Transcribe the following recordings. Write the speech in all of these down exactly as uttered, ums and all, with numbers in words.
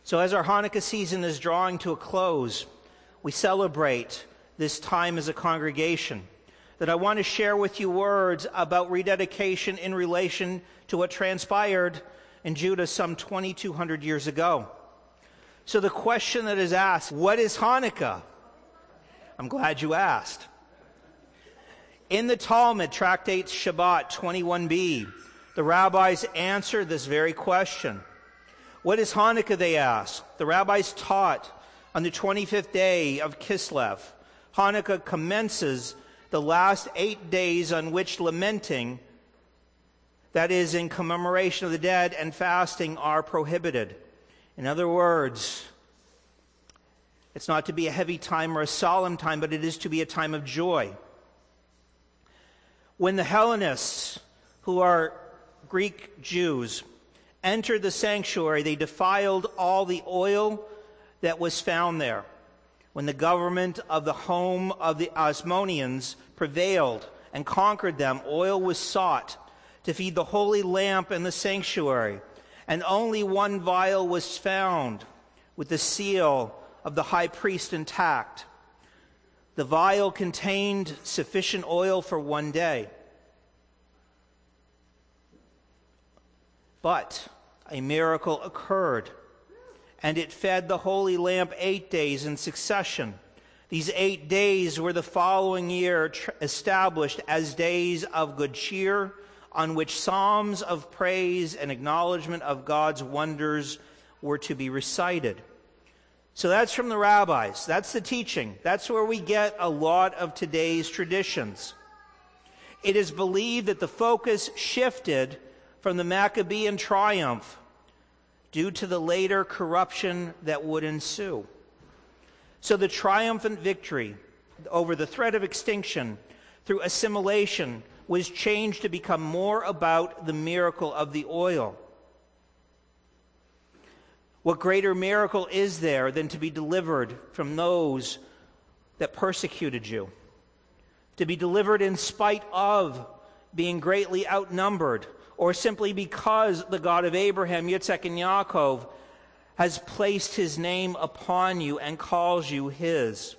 So as our Hanukkah season is drawing to a close, we celebrate this time as a congregation, that I want to share with you words about rededication in relation to what transpired in Judah some twenty-two hundred years ago. So the question that is asked, what is Hanukkah? I'm glad you asked. In the Talmud, Tractate Shabbat twenty-one b, the rabbis answer this very question. What is Hanukkah, they ask? The rabbis taught on the twenty-fifth day of Kislev. Hanukkah commences the last eight days on which lamenting, that is, in commemoration of the dead, and fasting are prohibited. In other words, it's not to be a heavy time or a solemn time, but it is to be a time of joy. When the Hellenists, who are Greek Jews, entered the sanctuary, they defiled all the oil that was found there. When the government of the home of the Asmoneans prevailed and conquered them, oil was sought to feed the holy lamp in the sanctuary, and only one vial was found with the seal of the high priest intact. The vial contained sufficient oil for one day. But a miracle occurred, and it fed the holy lamp eight days in succession. These eight days were the following year tr- established as days of good cheer, on which psalms of praise and acknowledgement of God's wonders were to be recited. So that's from the rabbis. That's the teaching. That's where we get a lot of today's traditions. It is believed that the focus shifted from the Maccabean triumph due to the later corruption that would ensue. So the triumphant victory over the threat of extinction through assimilation was changed to become more about the miracle of the oil. What greater miracle is there than to be delivered from those that persecuted you? To be delivered in spite of being greatly outnumbered, or simply because the God of Abraham, Yitzhak, and Yaakov has placed his name upon you and calls you his.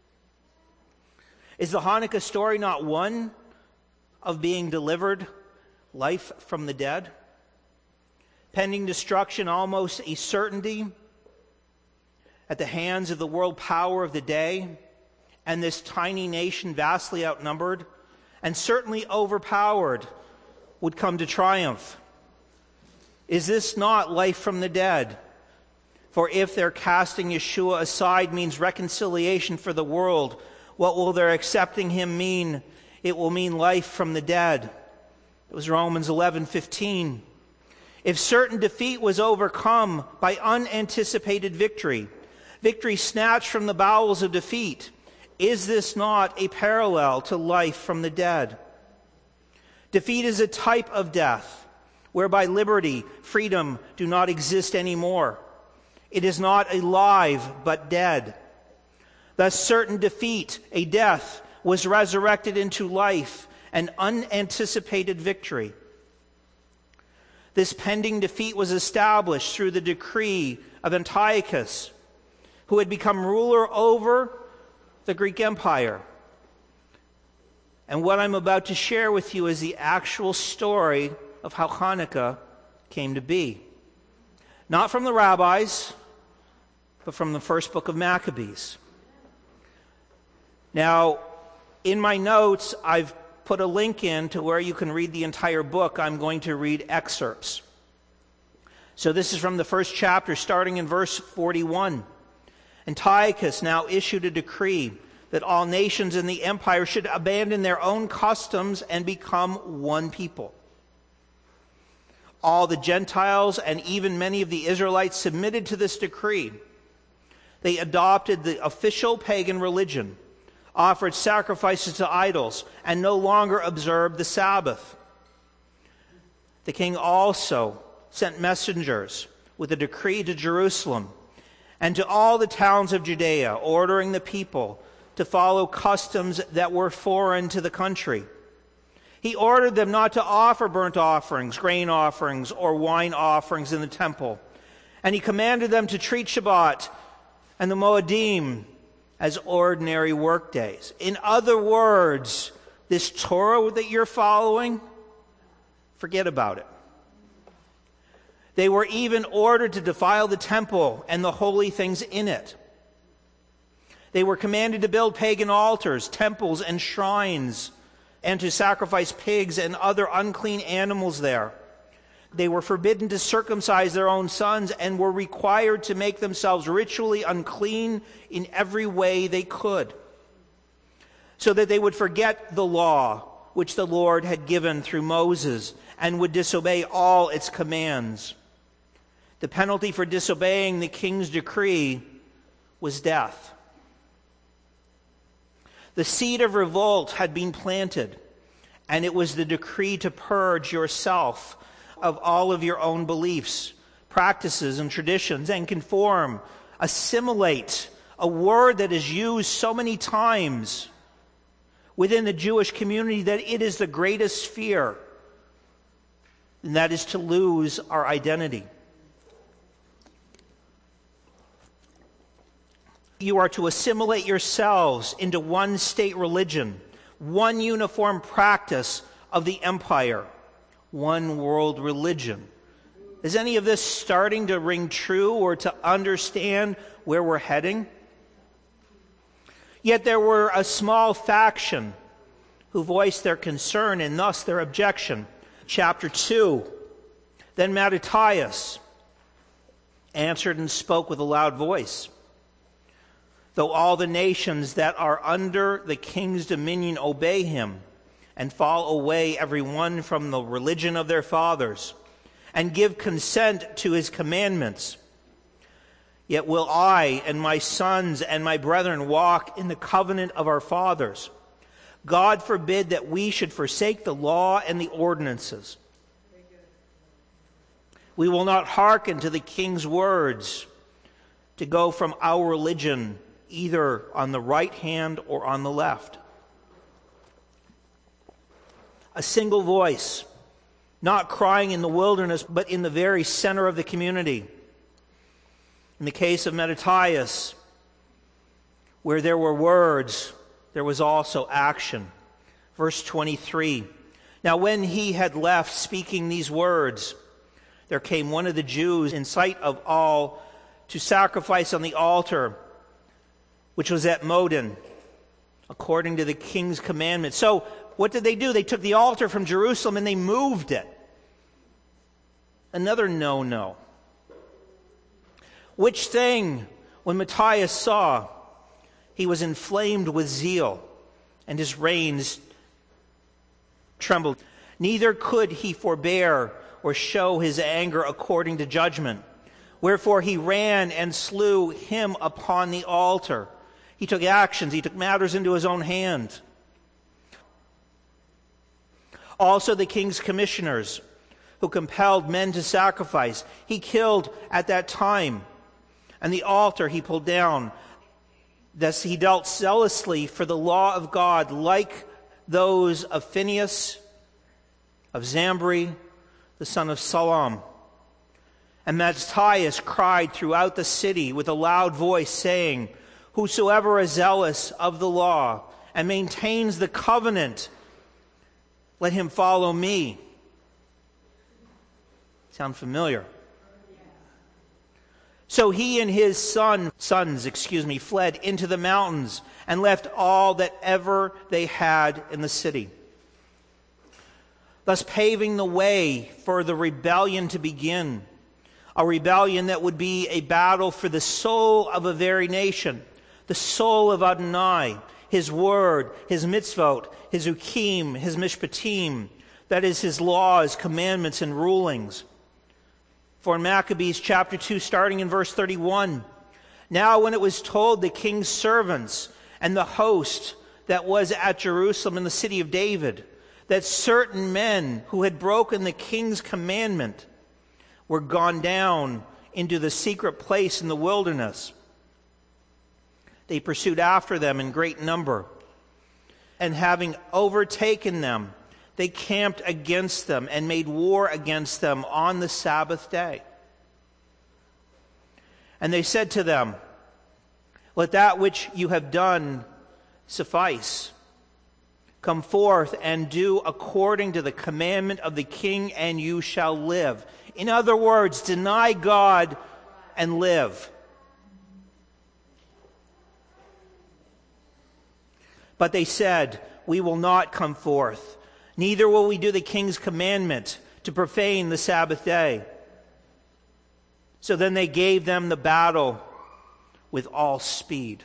Is the Hanukkah story not one of being delivered, life from the dead? Pending destruction, almost a certainty at the hands of the world power of the day, and this tiny nation vastly outnumbered and certainly overpowered would come to triumph. Is this not life from the dead? For if their casting Yeshua aside means reconciliation for the world, what will their accepting him mean? It will mean life from the dead. It was Romans eleven fifteen. If certain defeat was overcome by unanticipated victory, victory snatched from the bowels of defeat, is this not a parallel to life from the dead? Defeat is a type of death, whereby liberty, freedom do not exist anymore. It is not alive, but dead. Thus, certain defeat, a death, was resurrected into life, an unanticipated victory. This pending defeat was established through the decree of Antiochus, who had become ruler over the Greek Empire. And what I'm about to share with you is the actual story of how Hanukkah came to be. Not from the rabbis, but from the first book of Maccabees. Now, in my notes, I've put a link in to where you can read the entire book. I'm going to read excerpts. So this is from the first chapter, starting in verse forty-one. Antiochus now issued a decree that all nations in the empire should abandon their own customs and become one people. All the Gentiles and even many of the Israelites submitted to this decree. They adopted the official pagan religion, offered sacrifices to idols, and no longer observed the Sabbath. The king also sent messengers with a decree to Jerusalem and to all the towns of Judea, ordering the people to follow customs that were foreign to the country. He ordered them not to offer burnt offerings, grain offerings, or wine offerings in the temple, And he commanded them to treat Shabbat and the Moedim as ordinary work days. In other words, this Torah that you're following, forget about it. They were even ordered to defile the temple and the holy things in it. They were commanded to build pagan altars, temples, and shrines, and to sacrifice pigs and other unclean animals there. They were forbidden to circumcise their own sons and were required to make themselves ritually unclean in every way they could, so that they would forget the law which the Lord had given through Moses and would disobey all its commands. The penalty for disobeying the king's decree was death. The seed of revolt had been planted, and it was the decree to purge yourself of all of your own beliefs, practices, and traditions, and conform, assimilate, a word that is used so many times within the Jewish community that it is the greatest fear, and that is to lose our identity. You are to assimilate yourselves into one state religion, one uniform practice of the empire, one world religion. Is any of this starting to ring true or to understand where we're heading? Yet there were a small faction who voiced their concern and thus their objection. Chapter two. Then Mattathias answered and spoke with a loud voice. Though all the nations that are under the king's dominion obey him, and fall away every one from the religion of their fathers, and give consent to his commandments, yet will I and my sons and my brethren walk in the covenant of our fathers. God forbid that we should forsake the law and the ordinances. We will not hearken to the king's words to go from our religion either on the right hand or on the left. A single voice, not crying in the wilderness, but in the very center of the community. In the case of Mattathias, where there were words, there was also action. Verse twenty-three. Now when he had left speaking these words, there came one of the Jews in sight of all to sacrifice on the altar, which was at Modin, according to the king's commandment. So what did they do? They took the altar from Jerusalem and they moved it. Another no-no. Which thing, when Matthias saw, he was inflamed with zeal, and his reins trembled. Neither could he forbear or show his anger according to judgment. Wherefore he ran and slew him upon the altar. He took actions, he took matters into his own hand. Also the king's commissioners, who compelled men to sacrifice, he killed at that time. And the altar he pulled down. Thus he dealt zealously for the law of God, like those of Phinehas, of Zambri, the son of Salam. And Mattathias cried throughout the city with a loud voice, saying, Whosoever is zealous of the law and maintains the covenant, let him follow me. Sound familiar? So he and his son, sons, excuse me, fled into the mountains and left all that ever they had in the city, thus paving the way for the rebellion to begin, a rebellion that would be a battle for the soul of a very nation, the soul of Adonai, his word, his mitzvot, his ukim, his mishpatim, that is his laws, commandments, and rulings. For in Maccabees chapter two, starting in verse thirty-one, now when it was told the king's servants and the host that was at Jerusalem in the city of David, that certain men who had broken the king's commandment were gone down into the secret place in the wilderness, they pursued after them in great number, and having overtaken them, they camped against them and made war against them on the Sabbath day. And they said to them, let that which you have done suffice. Come forth and do according to the commandment of the king, and you shall live. In other words, deny God and live. But they said, we will not come forth, neither will we do the king's commandment to profane the Sabbath day. So then they gave them the battle with all speed.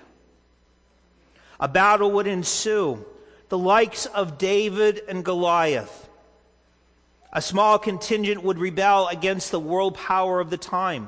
A battle would ensue, the likes of David and Goliath. A small contingent would rebel against the world power of the time.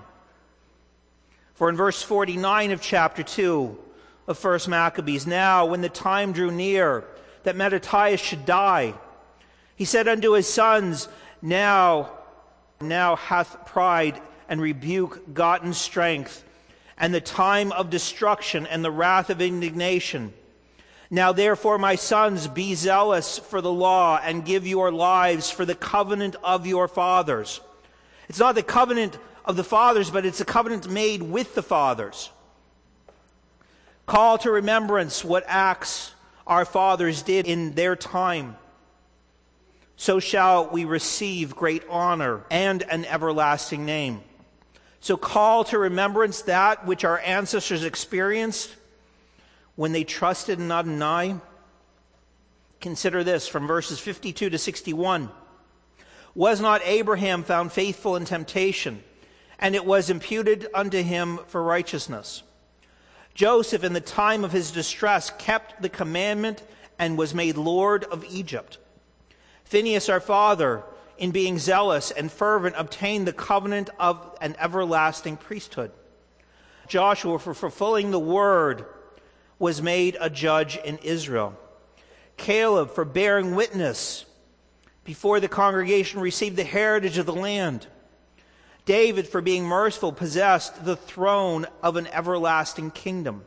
For in verse forty-nine of chapter two of First Maccabees, now when the time drew near that Mattathias should die, he said unto his sons, now, now hath pride and rebuke gotten strength, and the time of destruction and the wrath of indignation. Now therefore, my sons, be zealous for the law and give your lives for the covenant of your fathers. It's not the covenant of the fathers, but it's a covenant made with the fathers. Call to remembrance what acts our fathers did in their time. So shall we receive great honor and an everlasting name. So call to remembrance that which our ancestors experienced when they trusted in Adonai. Consider this from verses fifty-two to sixty-one. Was not Abraham found faithful in temptation, and it was imputed unto him for righteousness? Joseph, in the time of his distress, kept the commandment and was made Lord of Egypt. Phinehas, our father, in being zealous and fervent, obtained the covenant of an everlasting priesthood. Joshua, for fulfilling the word, was made a judge in Israel. Caleb, for bearing witness before the congregation, received the heritage of the land. David, for being merciful, possessed the throne of an everlasting kingdom.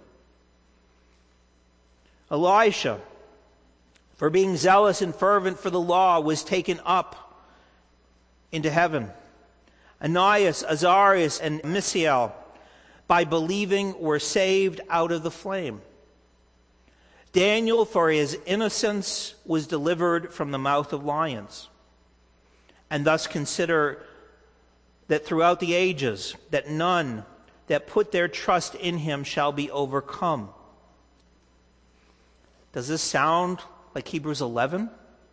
Elisha, for being zealous and fervent for the law, was taken up into heaven. Ananias, Azarias, and Mishael, by believing, were saved out of the flame. Daniel, for his innocence, was delivered from the mouth of lions. And thus consider that throughout the ages, that none that put their trust in him shall be overcome. Does this sound like Hebrews eleven?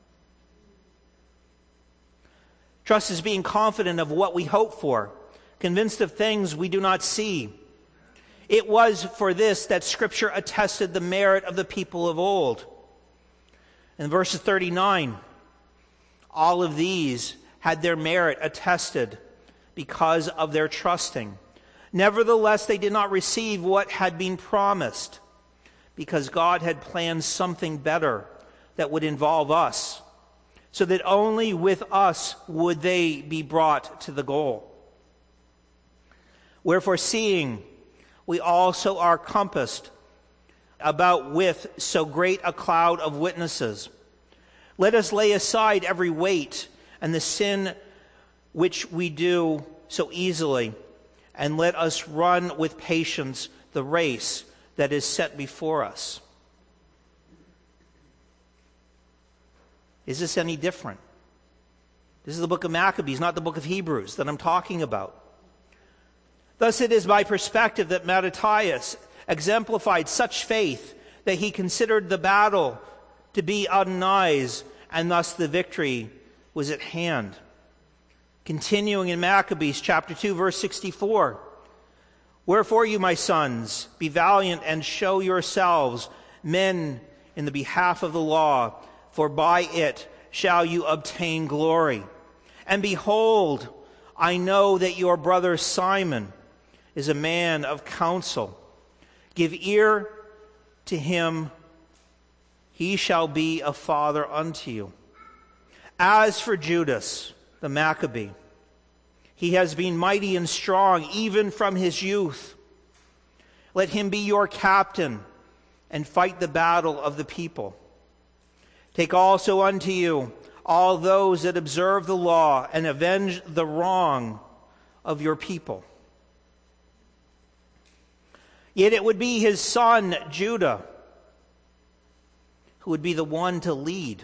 Trust is being confident of what we hope for, convinced of things we do not see. It was for this that Scripture attested the merit of the people of old. In verse thirty-nine, all of these had their merit attested because of their trusting. Nevertheless, they did not receive what had been promised, because God had planned something better that would involve us, so that only with us would they be brought to the goal. Wherefore, seeing we also are compassed about with so great a cloud of witnesses, let us lay aside every weight and the sin which we do so easily, and let us run with patience the race that is set before us. Is this any different? This is the book of Maccabees, not the book of Hebrews that I'm talking about. Thus it is by perspective that Mattathias exemplified such faith that he considered the battle to be Adonai's, and thus the victory was at hand. Continuing in Maccabees chapter two, verse sixty-four. Wherefore you, my sons, be valiant and show yourselves men in the behalf of the law, for by it shall you obtain glory. And behold, I know that your brother Simon is a man of counsel. Give ear to him, he shall be a father unto you. As for Judas, the Maccabee, he has been mighty and strong, even from his youth. Let him be your captain, and fight the battle of the people. Take also unto you all those that observe the law, and avenge the wrong of your people. Yet it would be his son, Judah, who would be the one to lead.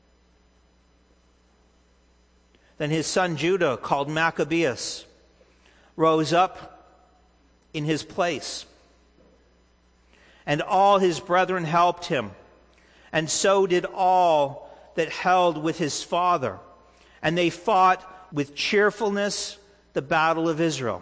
Then his son Judah, called Maccabeus, rose up in his place. And all his brethren helped him, and so did all that held with his father. And they fought with cheerfulness the battle of Israel.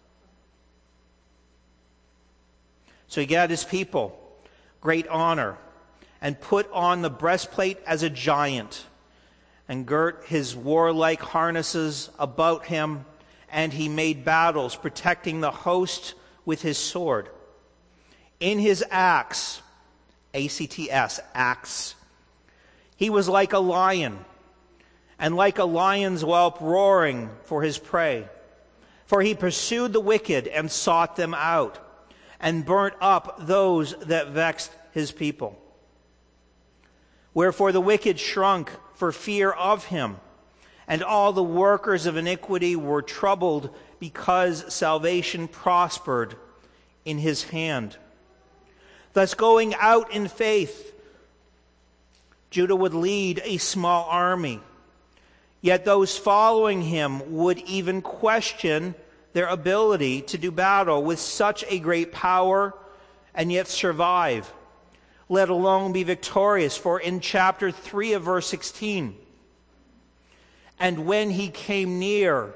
So he got his people great honor, and put on the breastplate as a giant, and girt his warlike harnesses about him, and he made battles, protecting the host with his sword. In his axe, A C T S, axe, he was like a lion, and like a lion's whelp roaring for his prey. For he pursued the wicked and sought them out, and burnt up those that vexed his people. Wherefore the wicked shrunk for fear of him, and all the workers of iniquity were troubled, because salvation prospered in his hand. Thus, going out in faith, Judah would lead a small army. Yet those following him would even question their ability to do battle with such a great power and yet survive, let alone be victorious. For in chapter three of verse sixteen, and when he came near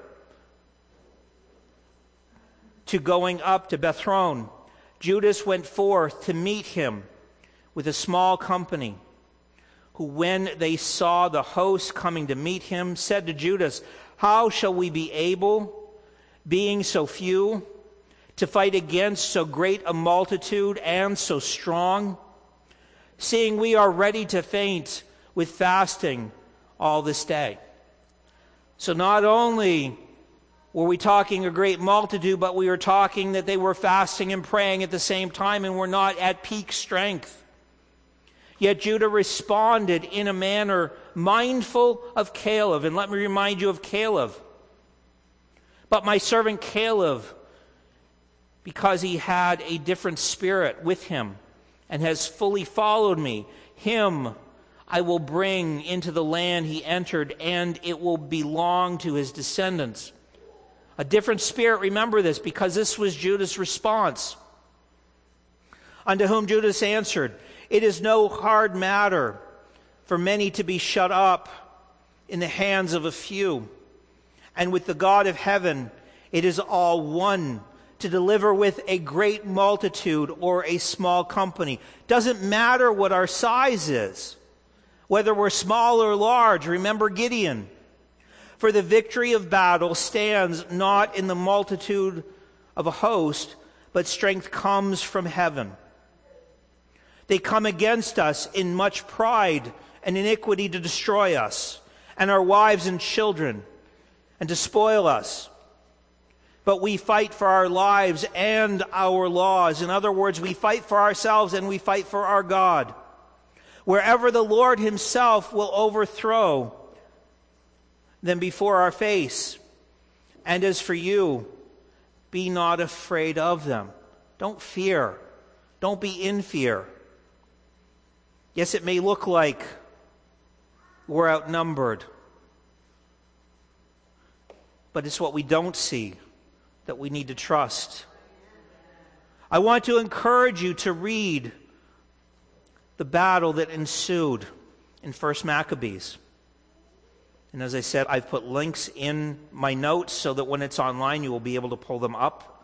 to going up to Bethhoron, Judas went forth to meet him with a small company, who, when they saw the host coming to meet him, said to Judas, how shall we be able, being so few, to fight against so great a multitude and so strong, seeing we are ready to faint with fasting all this day? So not only were we talking a great multitude, but we were talking that they were fasting and praying at the same time and were not at peak strength. Yet Judah responded in a manner mindful of Caleb. And let me remind you of Caleb. But my servant Caleb, because he had a different spirit with him and has fully followed me, him I will bring into the land he entered, and it will belong to his descendants. A different spirit, remember this, because this was Judah's response. Unto whom Judas answered, it is no hard matter for many to be shut up in the hands of a few. And with the God of heaven, it is all one to deliver with a great multitude or a small company. Doesn't matter what our size is, whether we're small or large. Remember Gideon. For the victory of battle stands not in the multitude of a host, but strength comes from heaven. They come against us in much pride and iniquity to destroy us, and our wives and children, and to spoil us. But we fight for our lives and our laws. In other words, we fight for ourselves and we fight for our God. Wherever the Lord himself will overthrow them before our face. And as for you, be not afraid of them. Don't fear. Don't be in fear. Yes, it may look like we're outnumbered, but it's what we don't see that we need to trust. I want to encourage you to read the battle that ensued in First Maccabees. And as I said, I've put links in my notes so that when it's online, you will be able to pull them up.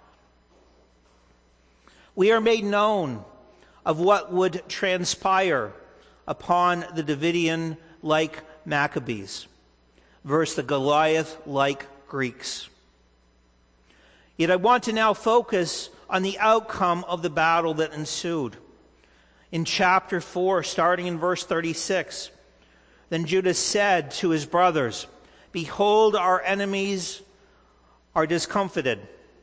We are made known of what would transpire upon the Davidian-like Maccabees versus the Goliath-like Greeks. Yet I want to now focus on the outcome of the battle that ensued. In chapter four, starting in verse thirty-six, then Judah said to his brothers, behold, our enemies are discomfited.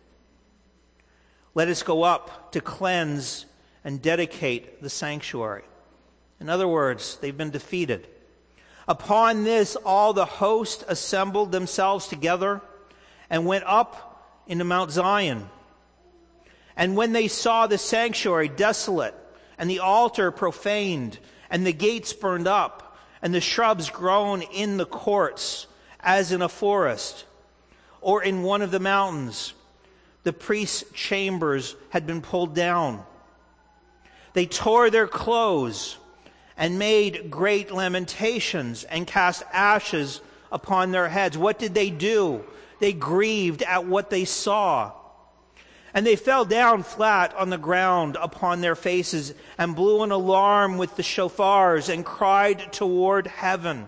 Let us go up to cleanse and dedicate the sanctuary. In other words, they've been defeated. Upon this, all the host assembled themselves together and went up into Mount Zion. And when they saw the sanctuary desolate, and the altar profaned, and the gates burned up, and the shrubs grown in the courts, as in a forest, or in one of the mountains, the priests' chambers had been pulled down. They tore their clothes and made great lamentations and cast ashes upon their heads. What did they do? They grieved at what they saw. And they fell down flat on the ground upon their faces and blew an alarm with the shofars and cried toward heaven.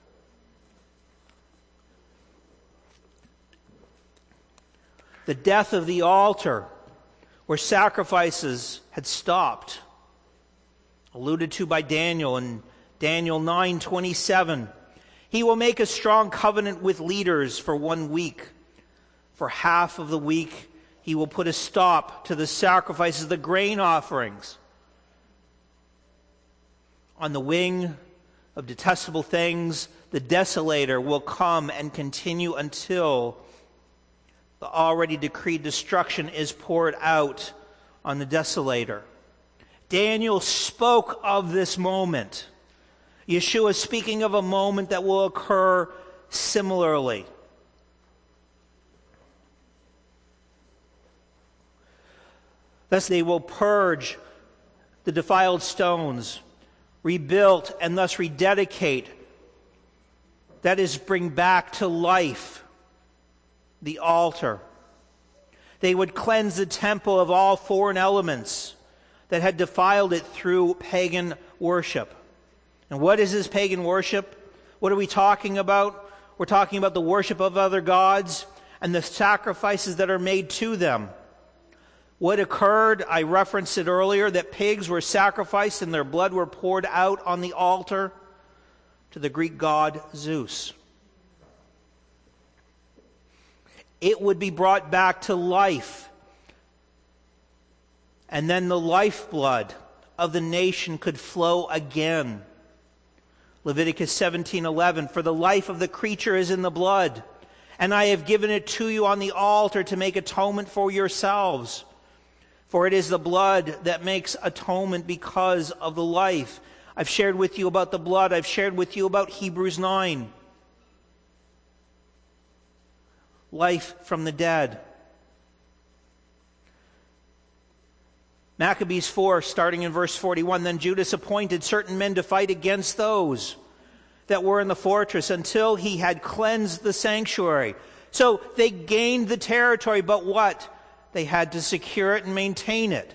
The death of the altar, where sacrifices had stopped, alluded to by Daniel in Daniel nine twenty-seven. He will make a strong covenant with leaders for one week. For half of the week, he will put a stop to the sacrifices, the grain offerings. On the wing of detestable things, the desolator will come and continue until the already decreed destruction is poured out on the desolator. Daniel spoke of this moment. Yeshua is speaking of a moment that will occur similarly. Thus they will purge the defiled stones, rebuild and thus rededicate, that is, bring back to life the altar. They would cleanse the temple of all foreign elements that had defiled it through pagan worship. And what is this pagan worship? What are we talking about? We're talking about the worship of other gods and the sacrifices that are made to them. What occurred, I referenced it earlier, that pigs were sacrificed and their blood were poured out on the altar to the Greek god Zeus. It would be brought back to life. And then the lifeblood of the nation could flow again. Leviticus seventeen eleven, for the life of the creature is in the blood, and I have given it to you on the altar to make atonement for yourselves. For it is the blood that makes atonement because of the life. I've shared with you about the blood. I've shared with you about Hebrews nine. Life from the dead. Maccabees four, starting in verse forty-one, then Judas appointed certain men to fight against those that were in the fortress until he had cleansed the sanctuary. So they gained the territory, but what? They had to secure it and maintain it.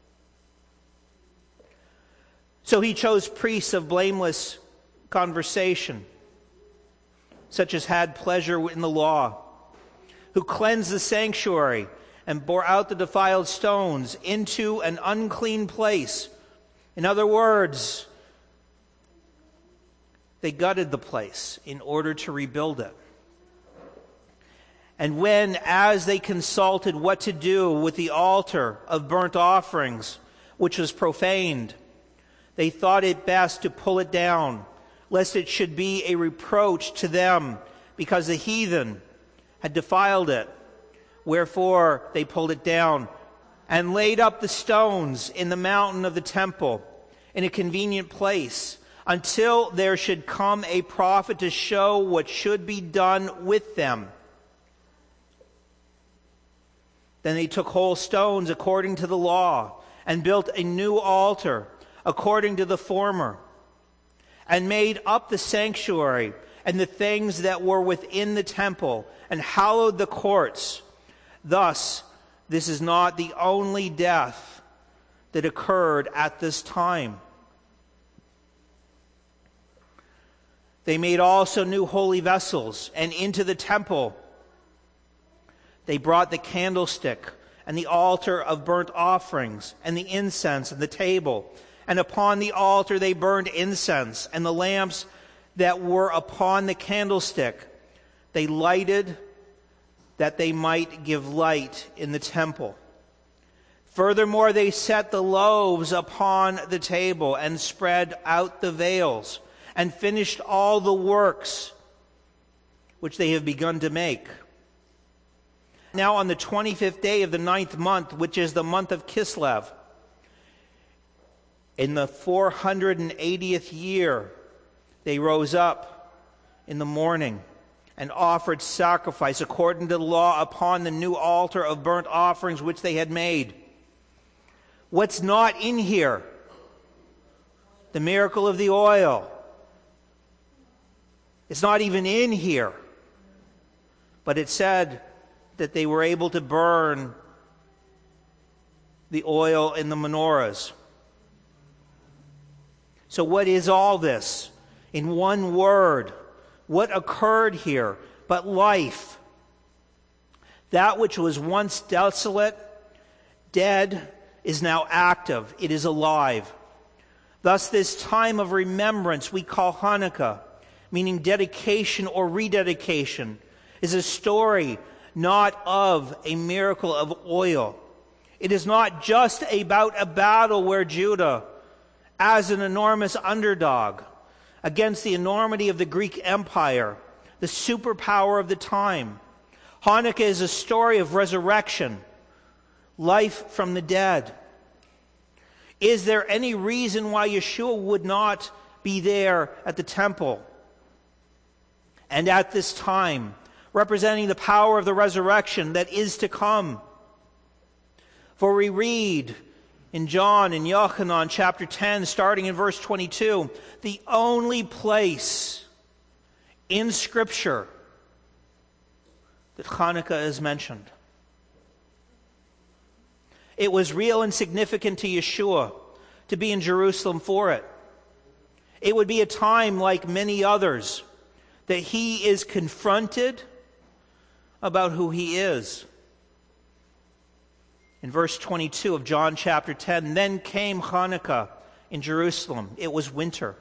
So he chose priests of blameless conversation, such as had pleasure in the law, who cleansed the sanctuary and bore out the defiled stones into an unclean place. In other words, they gutted the place in order to rebuild it. And when, as they consulted what to do with the altar of burnt offerings, which was profaned, they thought it best to pull it down, lest it should be a reproach to them, because the heathen had defiled it. Wherefore they pulled it down and laid up the stones in the mountain of the temple in a convenient place, until there should come a prophet to show what should be done with them. Then they took whole stones according to the law and built a new altar according to the former, and made up the sanctuary and the things that were within the temple, and hallowed the courts. Thus, this is not the only death that occurred at this time. They made also new holy vessels, and into the temple they brought the candlestick and the altar of burnt offerings and the incense and the table. And upon the altar they burned incense, and the lamps that were upon the candlestick they lighted, that they might give light in the temple. Furthermore, they set the loaves upon the table and spread out the veils, and finished all the works which they have begun to make. Now on the twenty-fifth day of the ninth month, which is the month of Kislev, in the four hundred eightieth year, they rose up in the morning and offered sacrifice according to the law upon the new altar of burnt offerings which they had made. What's not in here? The miracle of the oil. It's not even in here. But it said that they were able to burn the oil in the menorahs. So what is all this? In one word, what occurred here but life? That which was once desolate, dead, is now active. It is alive. Thus this time of remembrance we call Hanukkah, meaning dedication or rededication, is a story not of a miracle of oil. It is not just about a battle where Judah, as an enormous underdog against the enormity of the Greek Empire, the superpower of the time. Hanukkah is a story of resurrection, life from the dead. Is there any reason why Yeshua would not be there at the temple and at this time, representing the power of the resurrection that is to come? For we read in John and Yochanan chapter ten, starting in verse twenty-two, the only place in Scripture that Hanukkah is mentioned. It was real and significant to Yeshua to be in Jerusalem for it. It would be a time like many others that he is confronted about who he is. In verse twenty-two of John chapter ten, then came Hanukkah in Jerusalem. It was winter.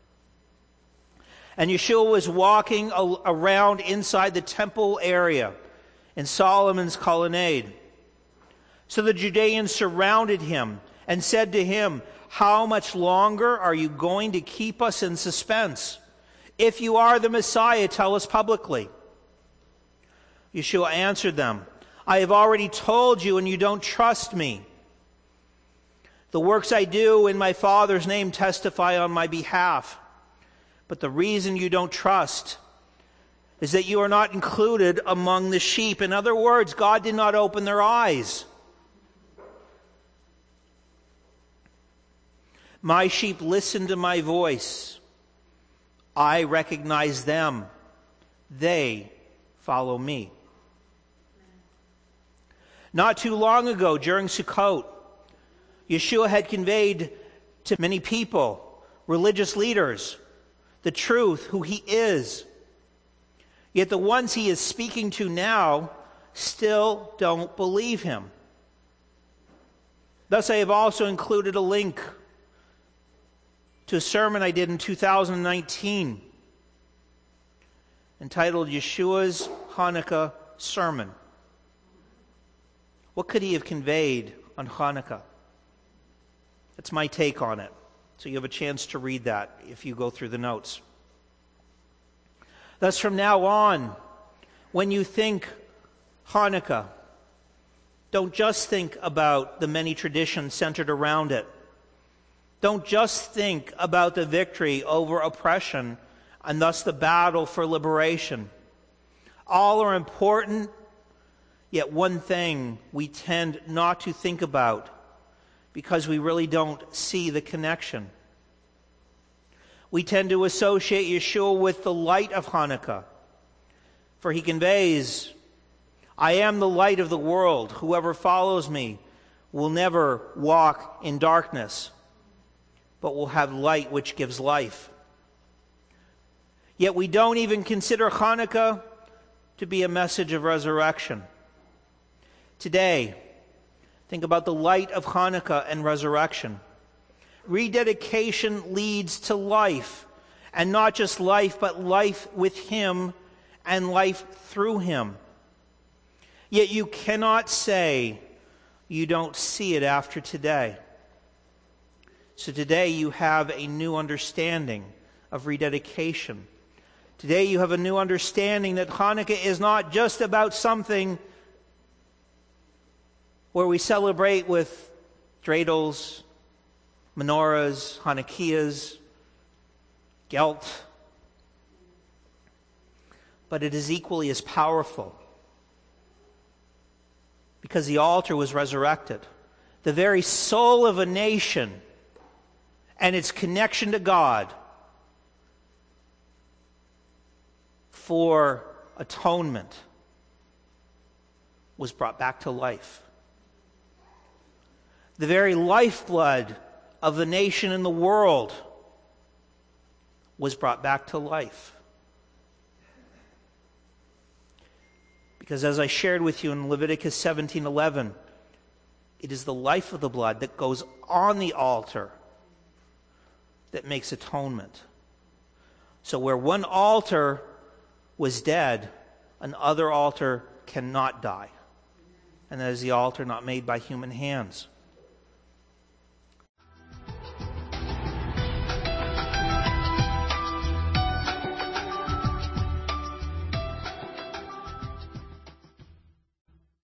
And Yeshua was walking around inside the temple area in Solomon's colonnade. So the Judeans surrounded him and said to him, how much longer are you going to keep us in suspense? If you are the Messiah, tell us publicly. Yeshua answered them, I have already told you and you don't trust me. The works I do in my Father's name testify on my behalf. But the reason you don't trust is that you are not included among the sheep. In other words, God did not open their eyes. My sheep listen to my voice. I recognize them. They follow me. Not too long ago, during Sukkot, Yeshua had conveyed to many people, religious leaders, the truth, who he is. Yet the ones he is speaking to now still don't believe him. Thus I have also included a link to a sermon I did in two thousand nineteen entitled Yeshua's Hanukkah Sermon. What could he have conveyed on Hanukkah? That's my take on it. So you have a chance to read that if you go through the notes. Thus from now on, when you think Hanukkah, don't just think about the many traditions centered around it. Don't just think about the victory over oppression and thus the battle for liberation. All are important, yet one thing we tend not to think about because we really don't see the connection. We tend to associate Yeshua with the light of Hanukkah, for he conveys, I am the light of the world. Whoever follows me will never walk in darkness, but will have light which gives life. Yet we don't even consider Hanukkah to be a message of resurrection. Today, think about the light of Hanukkah and resurrection. Rededication leads to life, and not just life, but life with him and life through him. Yet you cannot say you don't see it after today. So today you have a new understanding of rededication. Today you have a new understanding that Hanukkah is not just about something where we celebrate with dreidels, menorahs, Hanukkahs, gelt. But it is equally as powerful because the altar was resurrected. The very soul of a nation and its connection to God for atonement was brought back to life. The very lifeblood of the nation and the world was brought back to life. Because as I shared with you in Leviticus seventeen eleven, it is the life of the blood that goes on the altar that makes atonement. So where one altar was dead, another altar cannot die. And that is the altar not made by human hands.